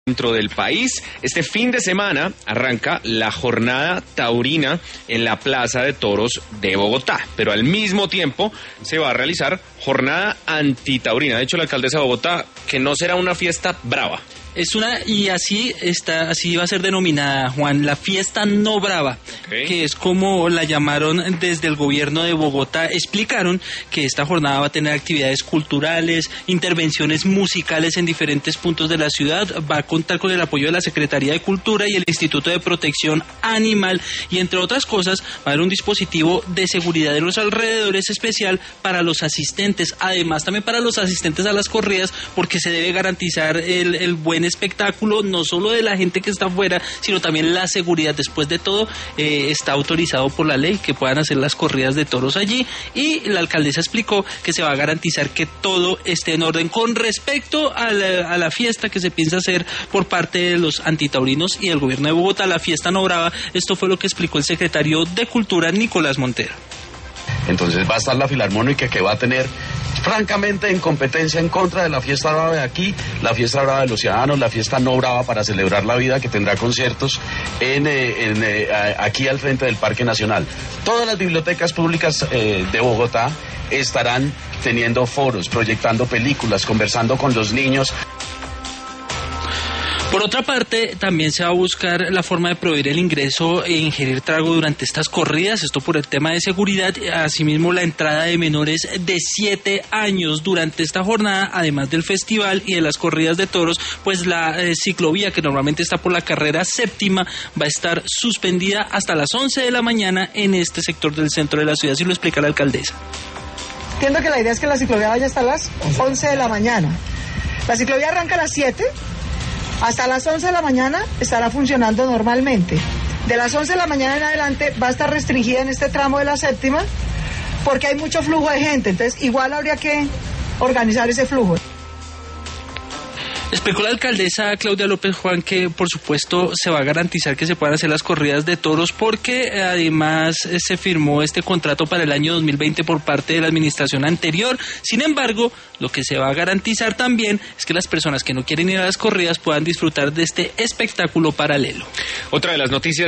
Dentro del país, este fin de semana arranca la jornada taurina en la Plaza de Toros de Bogotá, pero al mismo tiempo se va a realizar jornada antitaurina. De hecho, la alcaldesa de Bogotá, que no será una fiesta brava. Y así va a ser denominada, Juan, la fiesta no brava, que es como la llamaron desde el gobierno de Bogotá. Explicaron que esta jornada va a tener actividades culturales, intervenciones musicales en diferentes puntos de la ciudad, va a contar con el apoyo de la Secretaría de Cultura y el Instituto de Protección Animal, y entre otras cosas va a haber un dispositivo de seguridad en los alrededores especial para los asistentes, además también para los asistentes a las corridas, porque se debe garantizar el buen espectáculo, no solo de la gente que está afuera, sino también la seguridad. Después de todo, está autorizado por la ley que puedan hacer las corridas de toros allí, y la alcaldesa explicó que se va a garantizar que todo esté en orden. Con respecto a la fiesta que se piensa hacer por parte de los antitaurinos y del gobierno de Bogotá, la fiesta no brava, esto fue lo que explicó el secretario de Cultura, Nicolás Montero. Entonces va a estar la Filarmónica, que va a tener, francamente, en competencia en contra de la fiesta brava de aquí, la fiesta brava de los ciudadanos, la fiesta no brava para celebrar la vida, que tendrá conciertos aquí al frente del Parque Nacional. Todas las bibliotecas públicas de Bogotá estarán teniendo foros, proyectando películas, conversando con los niños. Por otra parte, también se va a buscar la forma de prohibir el ingreso e ingerir trago durante estas corridas, esto por el tema de seguridad. Asimismo, la entrada de menores de 7 años durante esta jornada, además del festival y de las corridas de toros, pues la ciclovía, que normalmente está por la carrera séptima, va a estar suspendida hasta las 11 de la mañana en este sector del centro de la ciudad, así lo explica la alcaldesa. Entiendo que la idea es que la ciclovía vaya hasta las 11 de la mañana. La ciclovía arranca a las 7. Hasta las 11 de la mañana estará funcionando normalmente. De las 11 de la mañana en adelante va a estar restringida en este tramo de la séptima porque hay mucho flujo de gente, entonces igual habría que organizar ese flujo. Explicó la alcaldesa Claudia López, Juan, que por supuesto se va a garantizar que se puedan hacer las corridas de toros, porque además se firmó este contrato para el año 2020 por parte de la administración anterior. Sin embargo, lo que se va a garantizar también es que las personas que no quieren ir a las corridas puedan disfrutar de este espectáculo paralelo. Otra de las noticias